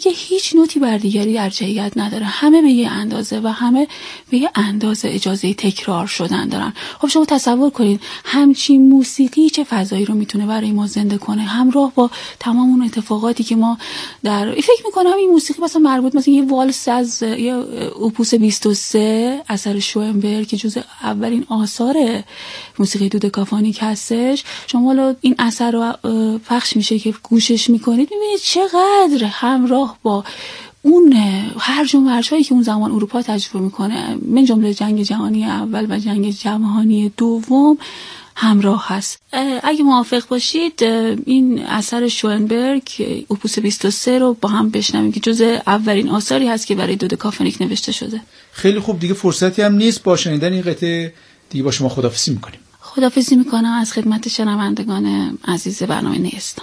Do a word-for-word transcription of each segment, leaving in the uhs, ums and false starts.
که هیچ نوتی بر دیگری ارجحیت نداره، همه به یه اندازه و همه به یه اندازه اجازه تکرار شدن دارن. خب شما تصور کنید همچین موسیقی چه فضایی رو میتونه برای ما زنده کنه، همراه با تمام اون اتفاقاتی که ما در فکر میکنم این موسیقی مثلا مربوط مثلا یه والس از یه اوپوس بیست و سه اثر شوئنبرگ که جزء اولین آثار موسیقی دودکافونیک هستش، شما حالا این اثر رو پخش میشه که گوشش میکنید میبینید چقدر همراه با اون هرج و مرج‌هایی که اون زمان اروپا تجربه میکنه، من جمله جنگ جهانی اول و جنگ جهانی دوم، همراه هست. اگه موافق باشید این اثر شوئنبرگ اوپوس بیست و سه رو با هم بشنویم که جزء اولین آثاری هست که برای دودکافونیک نوشته شده. خیلی خوب، دیگه فرصتی هم نیست با شنیدن این قطعه دیگه با شما خداحافظی میکنیم. خداحافظی میکنم از خدمت شنوندگان عزیز برنامه نیستان.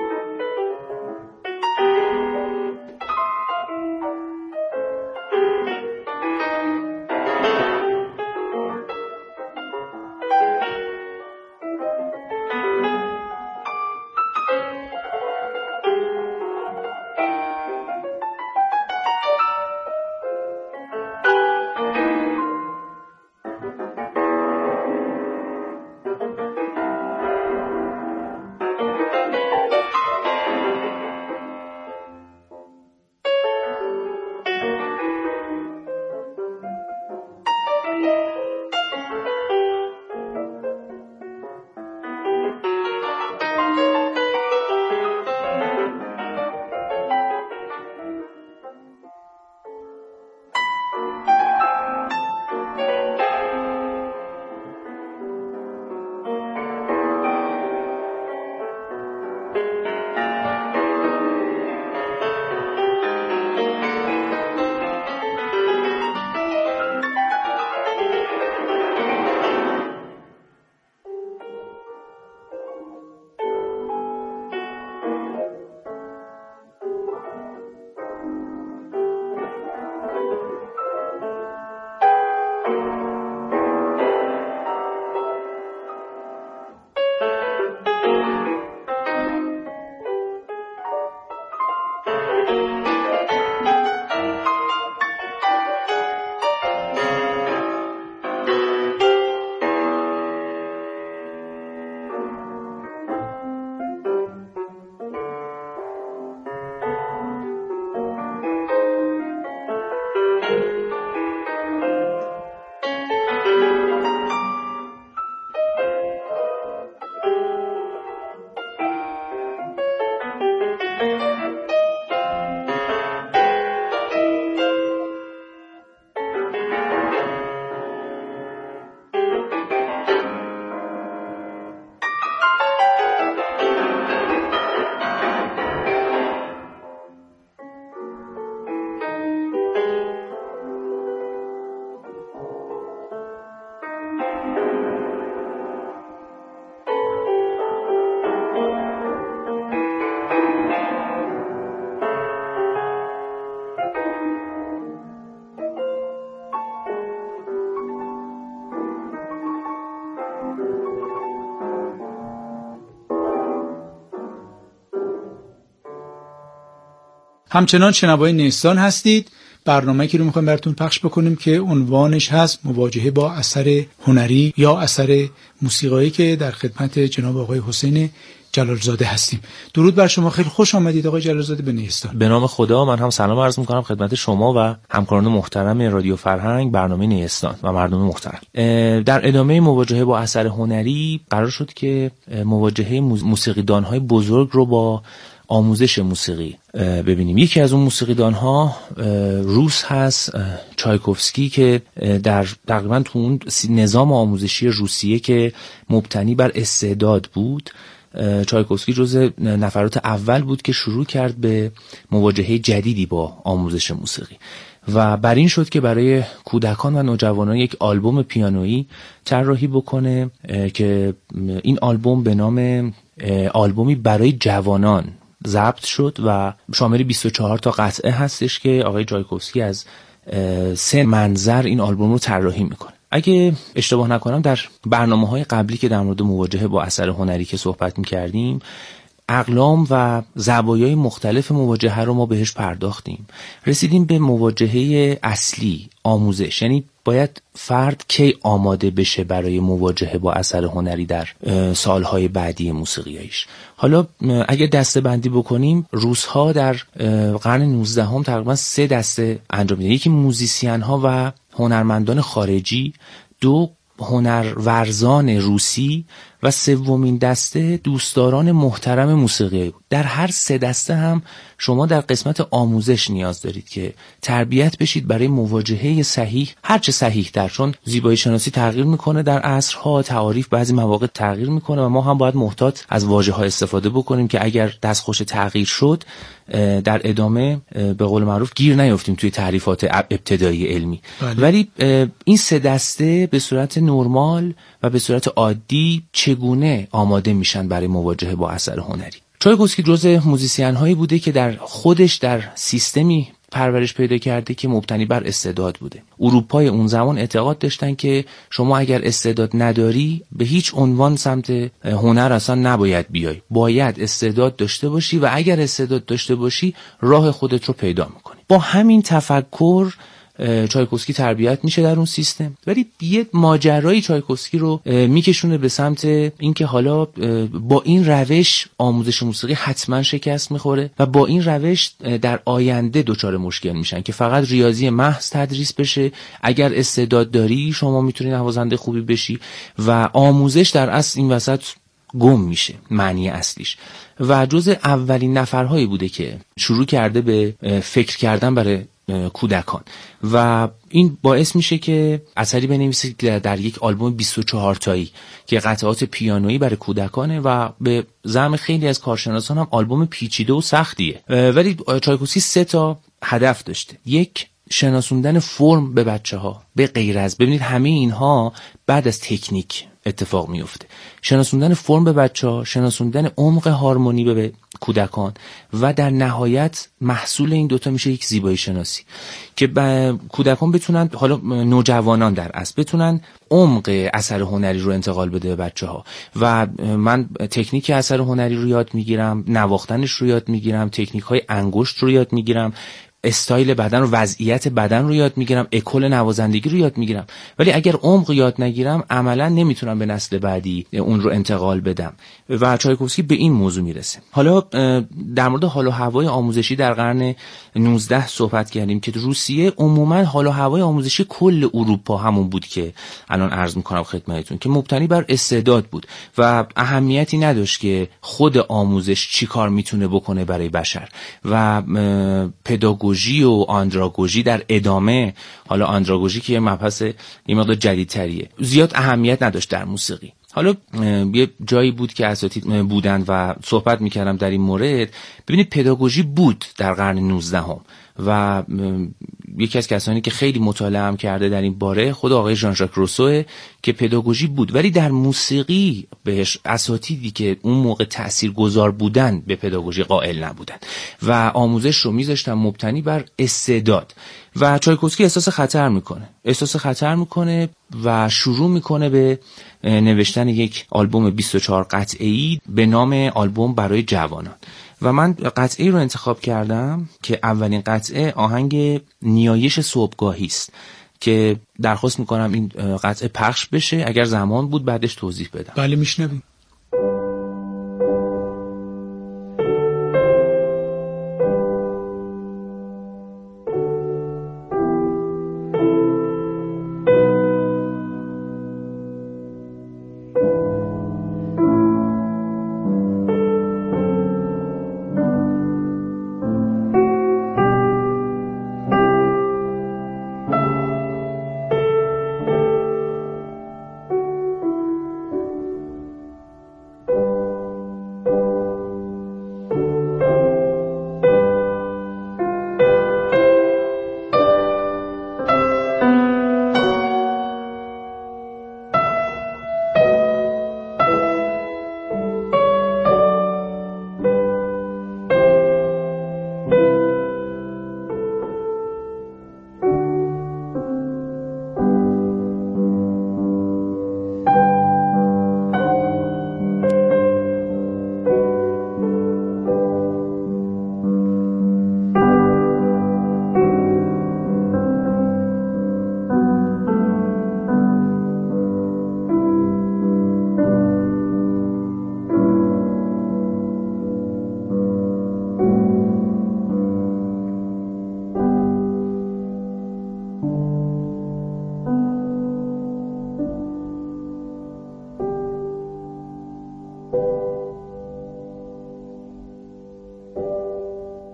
همچنان شنوای نیستان هستید. برنامه‌ای که رو می‌خوایم براتون پخش بکنیم که عنوانش هست مواجهه با اثر هنری یا اثر موسیقایی که در خدمت جناب آقای حسین جلالزاده هستیم. درود بر شما، خیلی خوش آمدید آقای جلالزاده به نیستان. به نام خدا، من هم سلام عرض می‌کنم خدمت شما و همکاران محترم رادیو فرهنگ، برنامه نیستان و مردم محترم. در ادامه مواجهه با اثر هنری قرار شد که مواجهه موسیقیدان‌های بزرگ رو با آموزش موسیقی ببینیم. یکی از اون موسیقیدان‌ها روس هست، چایکوفسکی، که در تقریبا تو اون نظام آموزشی روسیه که مبتنی بر استعداد بود، چایکوفسکی جزء نفرات اول بود که شروع کرد به مواجهه جدیدی با آموزش موسیقی و بر این شد که برای کودکان و نوجوانان یک آلبوم پیانویی طراحی بکنه که این آلبوم به نام آلبومی برای جوانان ضبط شد و شامل بیست و چهار تا قطعه هستش که آقای چایکوفسکی از سه منظر این آلبوم رو طراحی میکنه. اگه اشتباه نکنم در برنامه‌های قبلی که در مورد مواجهه با اثر هنری که صحبت میکردیم، اقلام و زوایای مختلف مواجهه رو ما بهش پرداختیم. رسیدیم به مواجهه اصلی، آموزش. یعنی باید فرد کی آماده بشه برای مواجهه با اثر هنری در سالهای بعدی موسیقیایش. حالا اگه دسته بندی بکنیم، روس‌ها در قرن نوزدهم تقریبا سه دسته انجام میدن. یکی موزیسین ها و هنرمندان خارجی، دو هنرورزان روسی و سومین دسته دوستداران محترم موسیقی بود. در هر سه دسته هم شما در قسمت آموزش نیاز دارید که تربیت بشید برای مواجهه صحیح، هرچه صحیح تر، چون زیبایی شناسی تغییر میکنه در عصرها، تعاریف بعضی مواقع تغییر میکنه و ما هم باید محتاط از واژه ها استفاده بکنیم که اگر دستخوش تغییر شد در ادامه به قول معروف گیر نیافتیم توی تعریفات ابتدایی علمی. بله. ولی این سه دسته به صورت نرمال و به صورت عادی چگونه آماده میشن برای مواجهه با اثر هنری؟ چایکوفسکی جزء موزیسین هایی بوده که در خودش در سیستمی پرورش پیدا کرده که مبتنی بر استعداد بوده. اروپای اون زمان اعتقاد داشتن که شما اگر استعداد نداری به هیچ عنوان سمت هنر اصلا نباید بیای، باید استعداد داشته باشی و اگر استعداد داشته باشی راه خودت رو پیدا میکنی. با همین تفکر چایکوفسکی تربیت میشه در اون سیستم، ولی یه ماجرای چایکوفسکی رو میکشونه به سمت اینکه حالا با این روش آموزش موسیقی حتما شکست میخوره و با این روش در آینده دچار مشکل میشن که فقط ریاضی محض تدریس بشه، اگر استعداد داری شما میتونی نوازنده خوبی بشی و آموزش در اصل این وسط گم میشه معنی اصلیش. و جز اولین نفرهایی بوده که شروع کرده به فکر کردن برای کودکان و این باعث میشه که اثری بنویسه که در یک آلبوم بیست و چهار تایی که قطعات پیانویی برای کودکانه و به زعم خیلی از کارشناسان هم آلبوم پیچیده و سختیه، ولی چایکوفسکی سه تا هدف داشته. یک، شناسوندن فرم به بچه ها، به غیر از ببینید همه اینها بعد از تکنیک اتفاق میفته. شناسوندن فرم به بچه‌ها، شناسوندن عمق هارمونی به کودکان و در نهایت محصول این دوتا میشه یک زیبایی شناسی که کودکان بتونن، حالا نوجوانان در اصل، بتونن عمق اثر هنری رو انتقال بده به بچه‌ها. و من تکنیک اثر هنری رو یاد میگیرم، نواختنش رو یاد میگیرم، تکنیک‌های انگشت رو یاد میگیرم، استایل بدن و وضعیت بدن رو یاد میگیرم، اکل نوازندگی رو یاد میگیرم، ولی اگر عمق یاد نگیرم عملا نمیتونم به نسل بعدی اون رو انتقال بدم. و چایکوفسکی به این موضوع میرسه. حالا در مورد حال و هوای آموزشی در قرن نوزدهم صحبت کردیم که روسیه عموما حال و هوای آموزشی کل اروپا همون بود که الان عرض میکنم خدمتتون، که مبتنی بر استعداد بود و اهمیتی نداشت که خود آموزش چی کار میتونه بکنه برای بشر. و پداگوژی و آندراگوژی در ادامه، حالا آندراگوژی که یه مبحث یه مقدار جدیدتریه، زیاد اهمیت نداشت در موسیقی. حالا یه جایی بود که اساتید بودن و صحبت میکردم در این مورد. ببینید پداگوژی بود در قرن نوزدهم و یکی از کسانی که خیلی مطالعه هم کرده در این باره خود آقای ژان ژاک روسو که پداگوژی بود، ولی در موسیقی بهش اساتیدی که اون موقع تاثیرگذار بودن به پداگوژی قائل نبودن و آموزش رو میذاشتن مبتنی بر استعداد. و چایکوفسکی احساس خطر میکنه احساس خطر میکنه و شروع میکنه به نوشتن یک آلبوم بیست و چهار قطعه‌ای به نام آلبوم برای جوانان. و من قطعه رو انتخاب کردم که اولین قطعه آهنگ نیایش صبحگاهی است که درخواست میکنم این قطعه پخش بشه، اگر زمان بود بعدش توضیح بدم. بله میشنویم.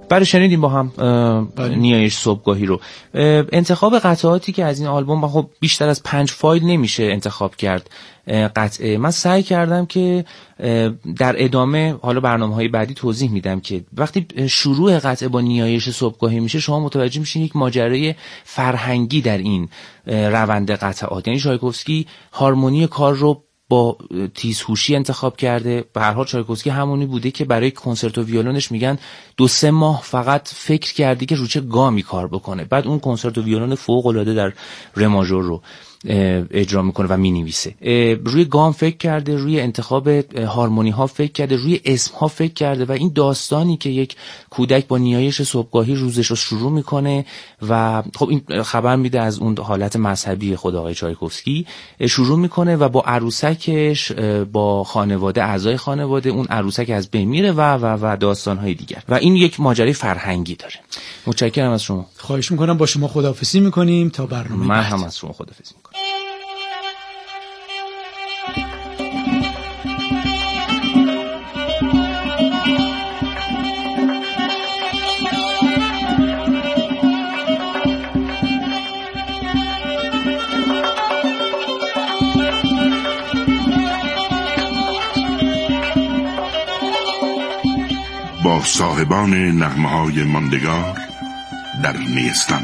برای شنیدیم با هم نیایش صبحگاهی رو. انتخاب قطعاتی که از این آلبوم، خب بیشتر از پنج فایل نمیشه انتخاب کرد قطعه. من سعی کردم که در ادامه حالا برنامه‌های بعدی توضیح میدم که وقتی شروع قطعه با نیایش صبحگاهی میشه شما متوجه میشین یک ماجرای فرهنگی در این روند قطعات. یعنی چایکوفسکی هارمونی کار رو با تیزهوشی انتخاب کرده. به هر حال چایکوفسکی همونی بوده که برای کنسرتو ویولونش میگن دو سه ماه فقط فکر کردی که رو چه گامی کار بکنه، بعد اون کنسرتو ویولون فوق العاده در ر ماژور رو اجرا میکنه و مینویسه. روی گام فکر کرده، روی انتخاب هارمونی ها فکر کرده، روی اسم ها فکر کرده و این داستانی که یک کودک با نیایش صبحگاهی روزش رو شروع میکنه و خب این خبر میده از اون حالت مذهبی خود آقای چایکوفسکی، شروع میکنه و با عروسکش، با خانواده، اعضای خانواده، اون عروسک از بین میره و و و داستان های دیگر و این یک ماجرای فرهنگی داره. متشکرم از شما. خواهش میکنم. با شما خداحافظی میکنیم تا برنامه من بعد. هم از شما خداحافظی میکنم. با صاحبان نغمه‌های ماندگار در نیستان.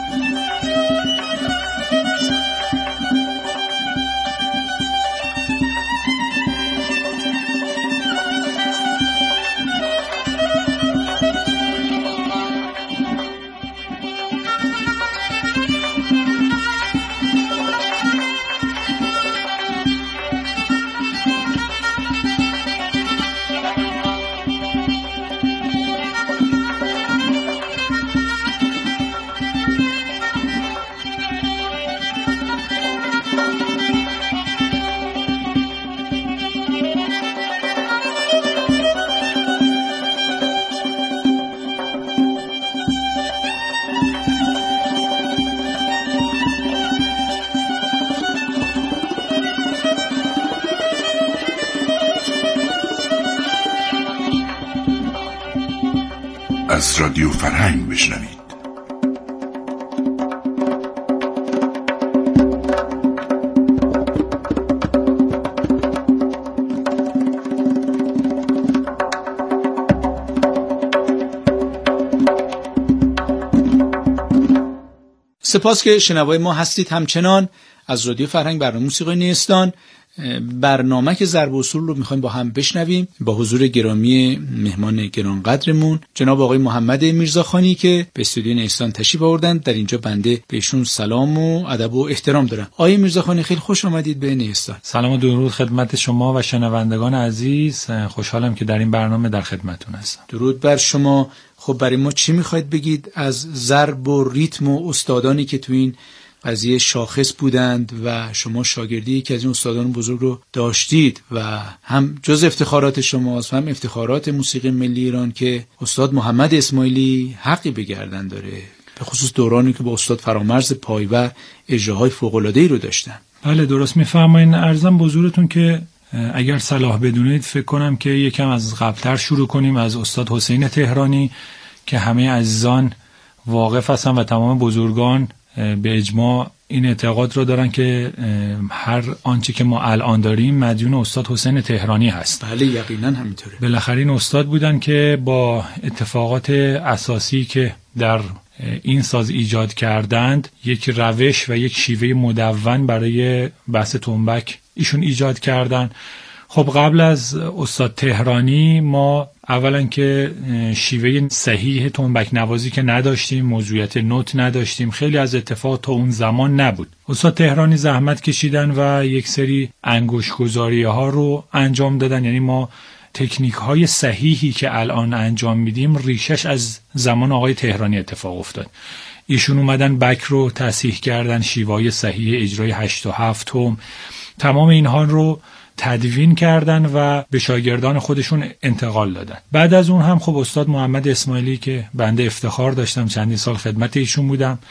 از رادیو فرهنگ بشنوید. سپاس که شنوای ما هستید. همچنان از رادیو فرهنگ برنامه موسیقی نیستان، برنامه که ضرب اصول رو میخوایم با هم بشنویم با حضور گرامی مهمان گرانقدرمون جناب آقای محمد میرزاخانی که به استودیو نیستان تشریف آوردن. در اینجا بنده بهشون سلام و ادب و احترام دارم. آقای میرزاخانی خیلی خوش آمدید به نیستان. سلام و درود خدمت شما و شنوندگان عزیز. خوشحالم که در این برنامه در خدمتتون هستم. درود بر شما. خب برای ما چی میخواید بگید از ضرب و ریتم و استادانی که تو این قضیه شاخص بودند و شما شاگردی که از این استادان بزرگ رو داشتید و هم جز افتخارات شماست و هم افتخارات موسیقی ملی ایران که استاد محمد اسماعیلی حقی به گردن داره، به خصوص دورانی که با استاد فرامرز پایور اجراهای فوق‌العاده‌ای رو داشتن. بله درست میفرمایید. عرضم به حضورتون که اگر صلاح بدونید فکر کنم که یکم از قبلتر شروع کنیم از استاد حسین تهرانی که همه عزیزان واقف هستن و تمام بزرگان به اجماع این اعتقاد رو دارن که هر آنچه که ما الان داریم مدیون استاد حسین تهرانی هست. بله یقینا همینطوره. بالاخره این استاد بودن که با اتفاقات اساسی که در این ساز ایجاد کردند یک روش و یک شیوه مدون برای بحث تنبک ایشون ایجاد کردند. خب قبل از استاد تهرانی ما اولا که شیوه صحیح تنبک نوازی که نداشتیم، موضوعیت نوت نداشتیم، خیلی از اتفاقات تا اون زمان نبود. استاد تهرانی زحمت کشیدن و یک سری انگشت‌گذاری ها رو انجام دادن. یعنی ما تکنیک های صحیحی که الان انجام میدیم ریشش از زمان آقای تهرانی اتفاق افتاد. ایشون اومدن بک رو تصحیح کردن، شیوای صحیح اجرای هشت و هفت هم، تمام اینها رو تدوین کردن و به شاگردان خودشون انتقال دادن. بعد از اون هم خب استاد محمد اسماعیلی که بنده افتخار داشتم چندین سال خدمت ایشون بودم،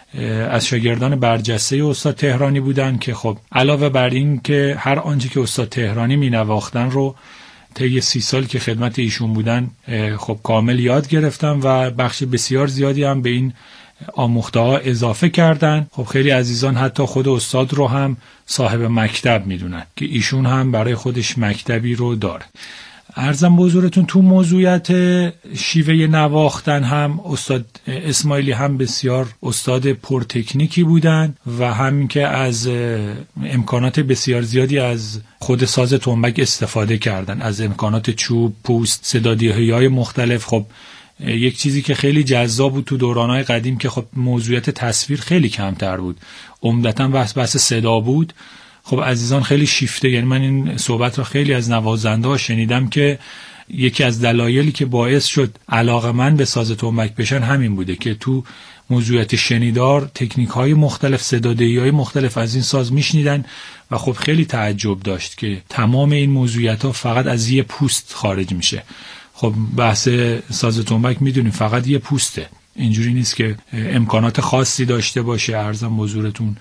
از شاگردان برجسته استاد تهرانی بودن که خب علاوه بر این که هر آنچه که استاد تهرانی می نواختن رو طی سی سال که خدمت ایشون بودن خب کامل یاد گرفتم و بخش بسیار زیادی هم به این آموخته ها اضافه کردن. خب خیلی عزیزان حتی خود استاد رو هم صاحب مکتب میدونن که ایشون هم برای خودش مکتبی رو داره. عرضم به حضورتون تو موضوعیت شیوه نواختن هم استاد اسماعیلی هم بسیار استاد پرتکنیکی بودن و همین که از امکانات بسیار زیادی از خود ساز تنبک استفاده کردن، از امکانات چوب، پوست، صدادیهی‌های مختلف. خب یک چیزی که خیلی جذاب بود تو دورانهای قدیم که خب موضوعیت تصویر خیلی کمتر بود، عمدتاً بحث بحث صدا بود. خب عزیزان خیلی شیفته، یعنی من این صحبت رو خیلی از نوازنده ها شنیدم که یکی از دلایلی که باعث شد علاقه‌مند به ساز تنبک بشن همین بوده که تو موضوعیت شنیدار تکنیک های مختلف، صدادهی های مختلف از این ساز میشنیدن و خب خیلی تعجب داشت که تمام این موضوعیت ها فقط از یه پوست خارج میشه. خب بحث ساز تنبک میدونیم فقط یه پوسته، اینجوری نیست که امکانات خاصی داشته باشه. عرضم به حضورتون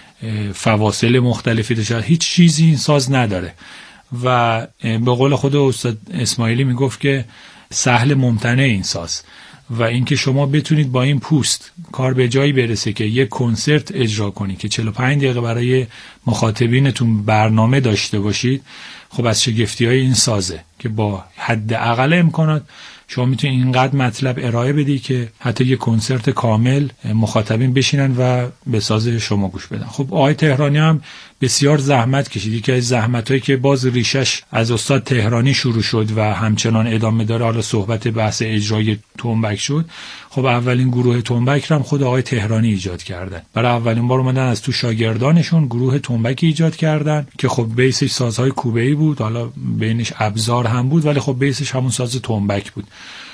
فواصل مختلفی داشته، هیچ چیزی این ساز نداره و به قول خود استاد اسماعیلی میگفت که سهل ممتنع این ساز و اینکه شما بتونید با این پوست کار به جایی برسه که یک کنسرت اجرا کنی که چهل و پنج دقیقه برای مخاطبینتون برنامه داشته باشید، خب از شگفتی های این سازه که با حداقل امکانات شما میتونید اینقدر مطلب ارائه بدی که حتی یه کنسرت کامل مخاطبین بشینن و به ساز شما گوش بدن. خب آقای تهرانی هم بسیار زحمت کشید، یکی از زحمتایی که باز ریشش از استاد تهرانی شروع شد و همچنان ادامه داره، حالا صحبت بحث اجرای تنبک شد. خب اولین گروه تنبک رو هم خود آقای تهرانی ایجاد کردن، برای اولین بار اومدن از تو شاگردانشون گروه تنبک ایجاد کردن که خب بیسش سازهای کوبه‌ای بود، حالا بینش ابزار هم بود ولی خب بیسش همون ساز تنبک بود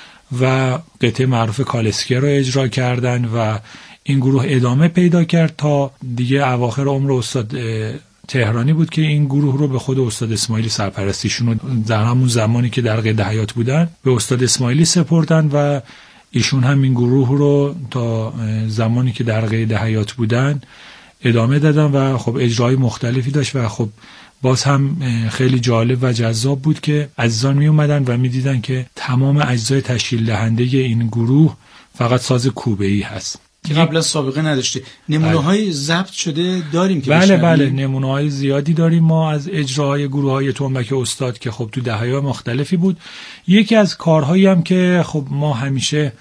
و قطعه معروف کالسکه رو اجرا کردن و این گروه ادامه پیدا کرد تا دیگه اواخر عمر استاد تهرانی بود که این گروه رو به خود استاد اسماعیلی سرپرستیشون رو در همون زمانی که در قید حیات بودن به استاد اسماعیلی سپردن و ایشون هم این گروه رو تا زمانی که در قید حیات بودن ادامه دادن و خب اجرای مختلفی داشت و خب باز هم خیلی جالب و جذاب بود که عزیزان می اومدن و می دیدن که تمام اجزای تشکیل دهنده این گروه فقط ساز کوبه‌ای هست که قبلا سابقه نداشته. نمونه‌های ضبط شده داریم که بله بله نمونه‌های زیادی داریم ما از اجراهای گروه‌های تنبک استاد که خب تو دهه‌های مختلفی بود. یکی از کارهایی هم که خب ما همیشه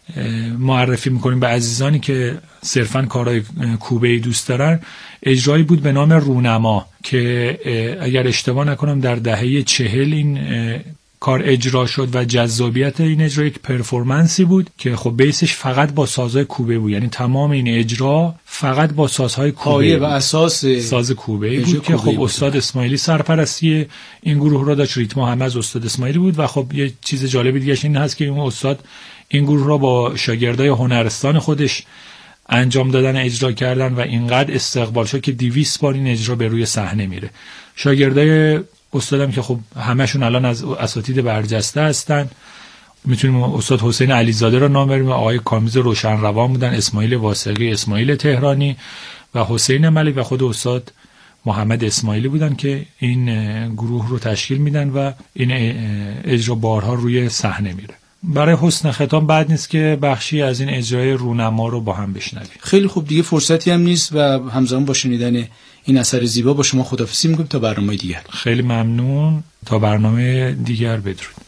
معرفی میکنیم به عزیزانی که صرفاً کارهای کوبه‌ای دوست دارن، اجرایی بود به نام رونما که اگر اشتباه نکنم در دهه چهل این کار اجرا شد و جذابیت این اجرا یک پرفورمنسی بود که خب بیسش فقط با سازهای کوبه بود، یعنی تمام این اجرا فقط با سازهای کوبه و اساس ساز کوبه بود که خب استاد اسماعیلی سرپرستی این گروه را داشت، ریتم همه از استاد اسماعیلی بود و خب یه چیز جالبی دیگه این هست که این استاد این گروه را با شاگردای هنرستان خودش انجام دادن اجرا کردن و اینقدر استقبال شد که دویست بار این اجرا به روی صحنه میره. شاگردای استادم که خب همشون الان از اساتید برجسته هستن، میتونیم استاد حسین علیزاده رو نام بریم، آقای کامیز روشنروان بودن، اسماعیل واسقی، اسماعیل تهرانی و حسین ملک و خود استاد محمد اسماعیلی بودن که این گروه رو تشکیل میدن و این اجرا بارها روی صحنه میره. برای حسن ختام بد نیست که بخشی از این اجرای رونما رو با هم بشنویم. خیلی خوب، دیگه فرصتی هم نیست و همزمان با شنیدن این اثر زیبا با شما خداحافظی می‌کنم تا برنامه دیگر. خیلی ممنون، تا برنامه دیگر بدرود.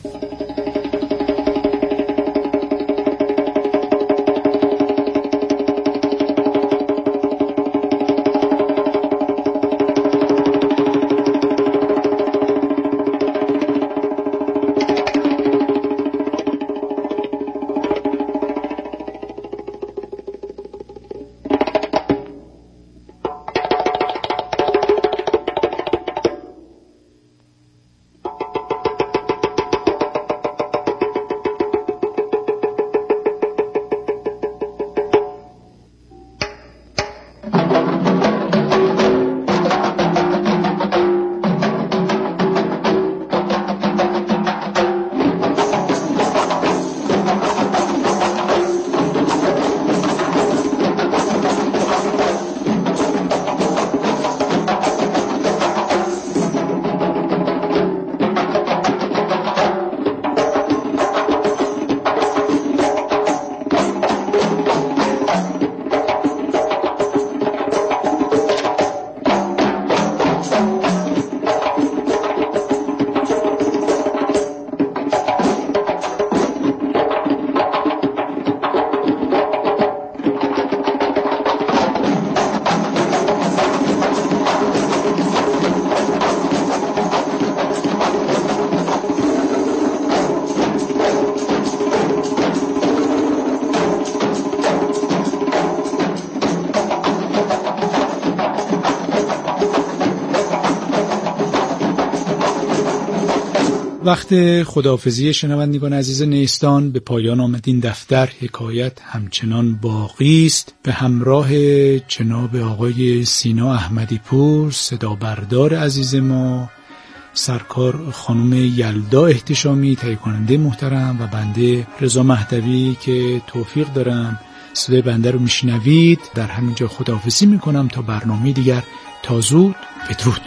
وقت خداحافظی شنوندگان عزیز نیستان به پایان آمد. این دفتر حکایت همچنان باقی است. به همراه جناب آقای سینا احمدی پور، صدا بردار عزیز ما، سرکار خانم یلدا احتشامی، تهیه کننده محترم، و بنده رضا مهدوی که توفیق دارم صدای بنده رو میشنوید، در همینجا خداحافظی میکنم تا برنامه دیگر. تا زود، بدرود.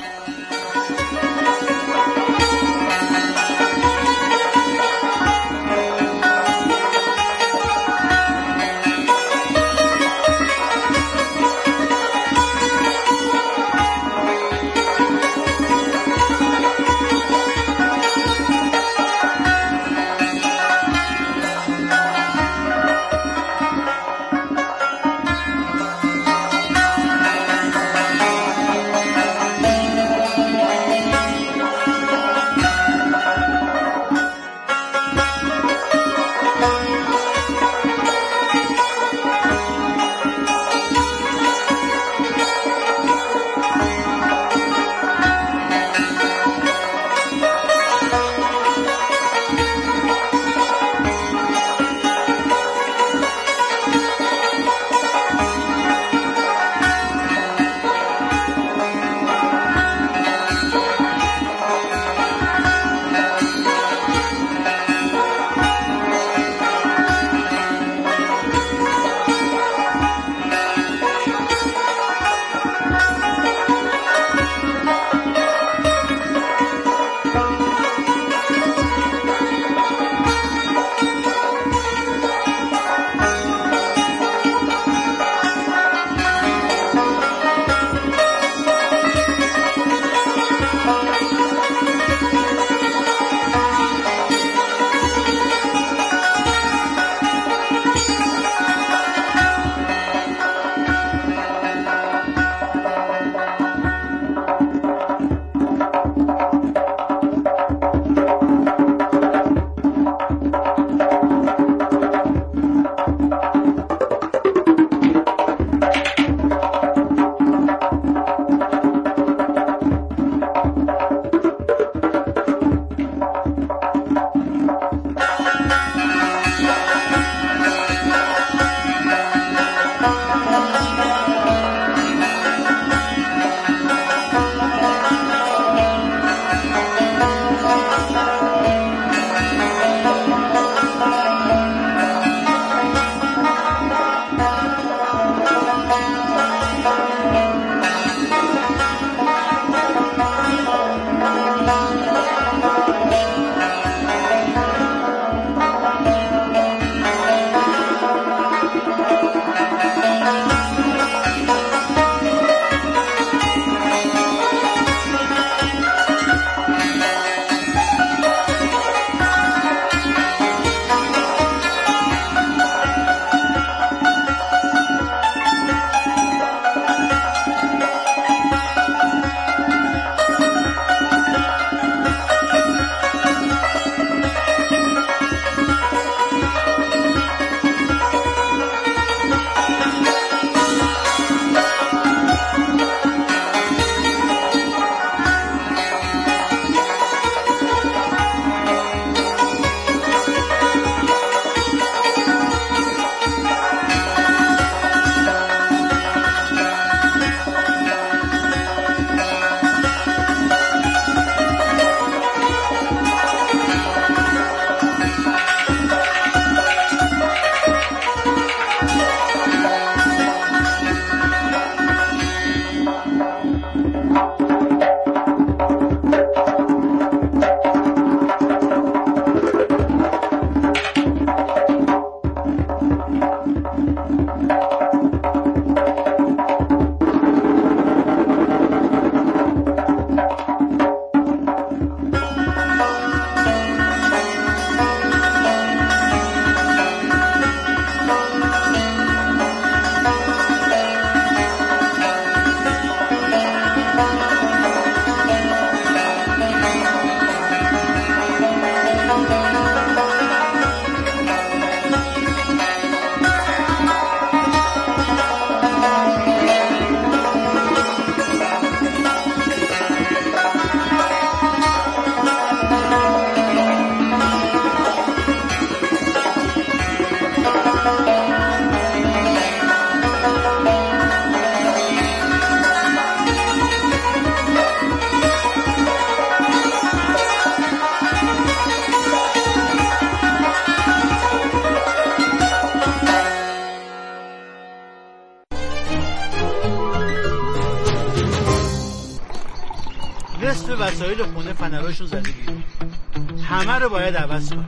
نصف وسایل خونه فنراشون زده بیرون. همه رو باید عوض کنم.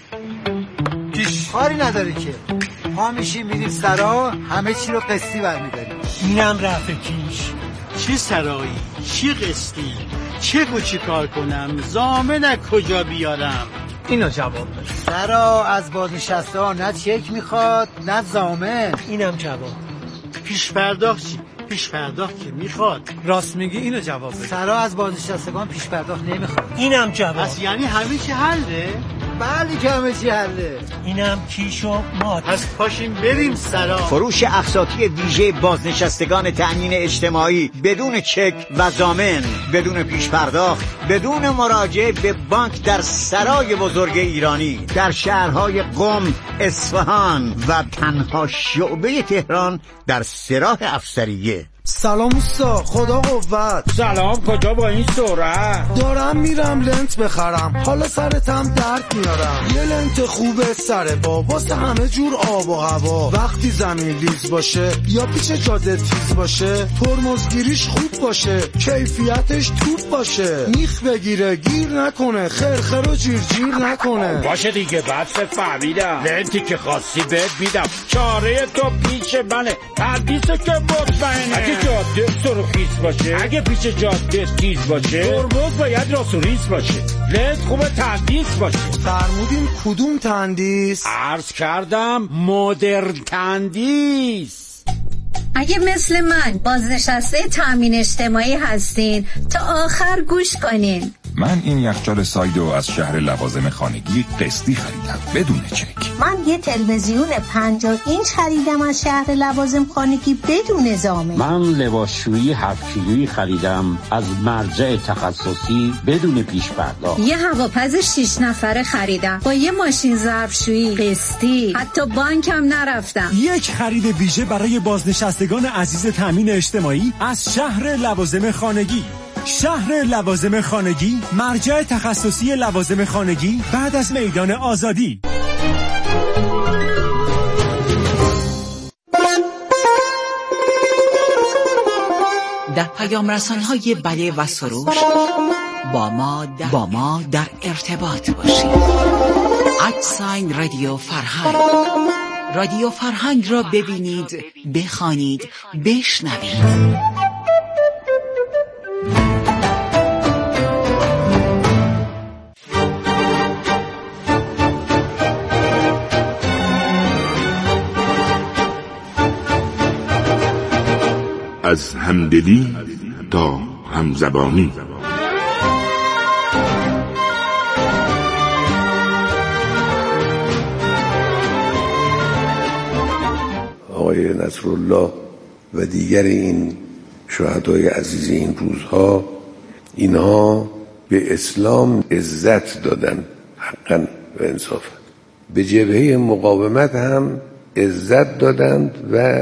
پیش کاری نداره که ما میشیم میریم سرا، همه چی رو قسطی برمیداریم. اینم رفع کیش. چی سرایی؟ چی قسطی؟ چه گو چی کار کنم؟ ضامن کجا بیارم؟ اینو جواب بده. سرا از بازنشسته ها نه چک میخواد نه ضامن. اینم جواب. پیش پرداخت چی؟ پیش پرداخت که میخواد. راست میگی، اینو جواب بده. سرا از بازنشستگان پیش پرداخت نمیخواد. اینم جواب. پس یعنی همه چی حله؟ بله که همه چی حله. اینم کیش و مات. پس پاشیم بریم سرا. فروش اقساطی ویژه بازنشستگان تأمین اجتماعی بدون چک و ضامن، بدون پیش پرداخت، بدون مراجعه به بانک در سرای بزرگ ایرانی در شهرهای قم، اصفهان و تنها شعبه تهران در سراح افسریه. سلام اوستا، خدا قوت. سلام، کجا با این سرعت؟ دارم میرم لنت بخرم، حالا سرتم درد میارم. یه لنت خوبه سر با واسه همه جور آب و هوا. وقتی زمین لیز باشه یا پیچ جاده تیز باشه، ترمزگیریش خوب باشه، کیفیتش توپ باشه، میخ بگیره گیر نکنه، خرخر و جیر جیر نکنه. باشه دیگه، بس فهمیدم. لنتی که خاصی بهت میدم، چاره تو پیش منه، تردیسو که مطمئنه. اگه جاده سرخیز باشه، اگه پیش جاده تیز باشه، ترمز باید راست و ریز باشه، لنت خوبه تندیس باشه. فرمودین کدوم تندیس؟ عرض کردم مدرن تندیس. اگه مثل من بازنشسته تأمین اجتماعی هستین تا آخر گوش کنین. من این یخچال سایدو از شهر لوازم خانگی قسطی خریدم بدون چک. من یه تلویزیون پنجاه اینچ خریدم از شهر لوازم خانگی بدون ضامن. من لباسشویی هفت کیلویی خریدم از مرجع تخصصی بدون پیش پرداخت. یه هواپز شش نفره خریدم با یه ماشین ظرفشویی قسطی، حتی بانکم نرفتم. یک خرید ویژه برای بازنشستگان عزیز تأمین اجتماعی از شهر لوازم خانگی. شهر لوازم خانگی، مرجع تخصصی لوازم خانگی بعد از میدان آزادی. در پیام رسان‌های بله و سروش با ما در, با ما در ارتباط باشید. ادساین رادیو فرهنگ. رادیو فرهنگ را ببینید، بخوانید، بشنوید. از همدلی تا همزبانی. آقای نصرالله و دیگر این شهدای عزیز این روزها، اینها به اسلام عزت دادن حقا و انصافا، به جبهه مقاومت هم عزت دادند و